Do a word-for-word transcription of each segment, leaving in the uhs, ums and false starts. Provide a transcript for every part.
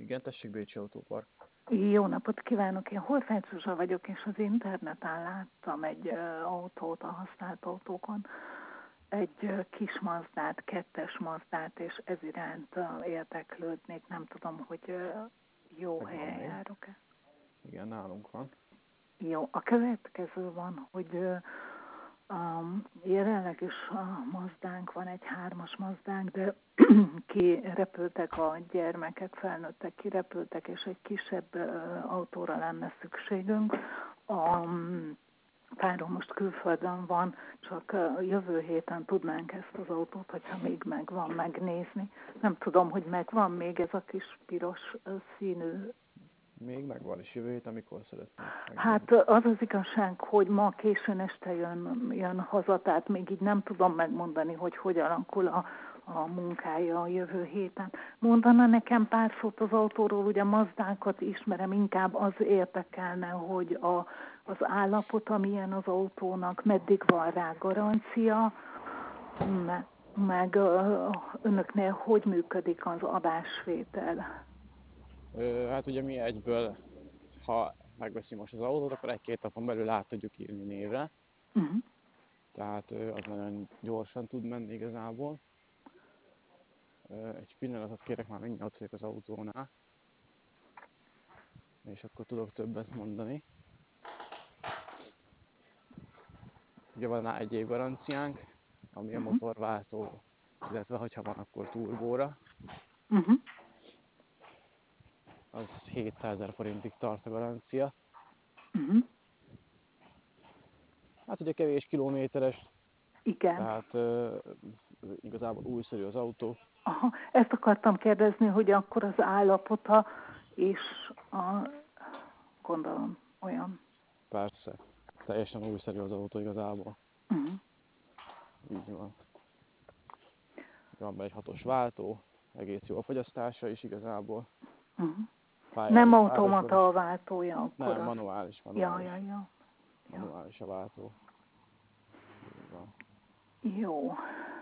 Igen, tessék, Bécsi Autópark. Jó napot kívánok, én Horváth Zsuzsa vagyok, és az interneten láttam egy uh, autót a használt autókon, egy uh, kis Mazdát, kettes Mazdát, és ez iránt uh, érdeklődnék, nem tudom, hogy uh, jó Megvan helyen még. járok-e. Igen, nálunk van. Jó, a következő van, hogy uh, um, jelenleg is a Mazdánk van, egy hármas Mazdánk, de kirepültek a gyermekek, felnőttek, kirepültek, és egy kisebb uh, autóra lenne szükségünk. A um, párom most külföldön van, csak uh, jövő héten tudnánk ezt az autót, hogyha még megvan, megnézni. Nem tudom, hogy megvan még ez a kis piros uh, színű. Még megvan, és jövő hét, amikor szeretnék megnézni. Hát az az igazság, hogy ma későn este jön, jön haza, tehát még így nem tudom megmondani, hogy hogy alakul a, a munkája a jövő héten. Mondana nekem pár szót az autóról, ugye Mazdákat ismerem, inkább az érdekelne, hogy a, az állapot, amilyen az autónak, meddig van rá garancia, me, meg uh, önöknél hogy működik az adásvétel. Ö, hát ugye mi egyből, ha megveszi most az autót, akkor egy-két napon belül át tudjuk írni névre. Uh-huh. Tehát ö, az nagyon gyorsan tud menni igazából. Ö, egy pillanatot kérek, már mindjárt vagyok az autónál. És akkor tudok többet mondani. Ugye van rá egy év garanciánk, ami a motorváltó, illetve hogyha van, akkor turbóra. Uh-huh. Az hétszázezer forintig tart a garancia. Uh-huh. Hát ugye kevés kilométeres, Igen. tehát uh, igazából újszerű az autó. Aha, ezt akartam kérdezni, hogy akkor az állapota és a, gondolom, olyan. Persze, teljesen újszerű az autó igazából. Uh-huh. Így van. Van benne egy hatos váltó, egész jó a fogyasztása is igazából. Uh-huh. Nem automata a váltója akkor? Nem, manuális, manuális. Ja, ja, ja. Manuális a váltó. Így van. Jó.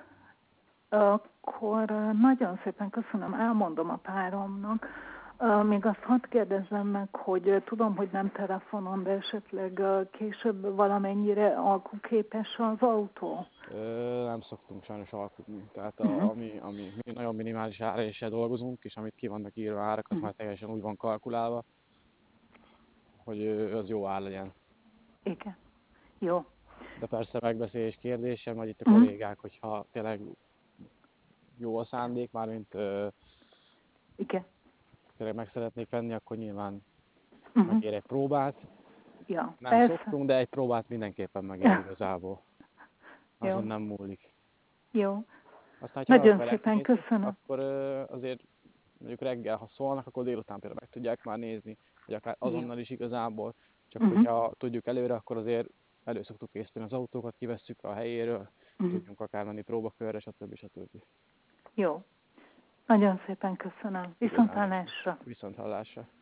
Akkor nagyon szépen köszönöm, elmondom a páromnak. Még azt hadd kérdezzem meg, hogy tudom, hogy nem telefonon, de esetleg később valamennyire alkuképes az autó? Ö, nem szoktunk sajnos alkudni. Tehát a, Uh-huh. ami, ami nagyon minimális áraéssel dolgozunk, és amit ki vannak írva árakat, uh-huh. már teljesen úgy van kalkulálva, hogy az jó ár legyen. Igen. Jó. De persze megbeszélés kérdése, majd itt a uh-huh. kollégák, hogyha tényleg jó a szándék, mármint ö, Igen. tényleg meg szeretnék venni, akkor nyilván uh-huh. megér egy próbát. Ja, nem persze. szoktunk, de egy próbát mindenképpen megér igazából. Azon nem múlik. Jó. Aztán, nagyon szépen nézni, köszönöm. Akkor ö, azért mondjuk reggel, ha szólnak, akkor délután például meg tudják már nézni, vagy akár azonnal is igazából. Csak uh-huh. hogyha tudjuk előre, akkor azért elő szoktuk készíteni az autókat, kivesszük a helyéről, uh-huh. tudjunk akár menni próbakörre, stb. stb. Jó. Nagyon szépen köszönöm. Viszonthallásra. Viszonthallásra.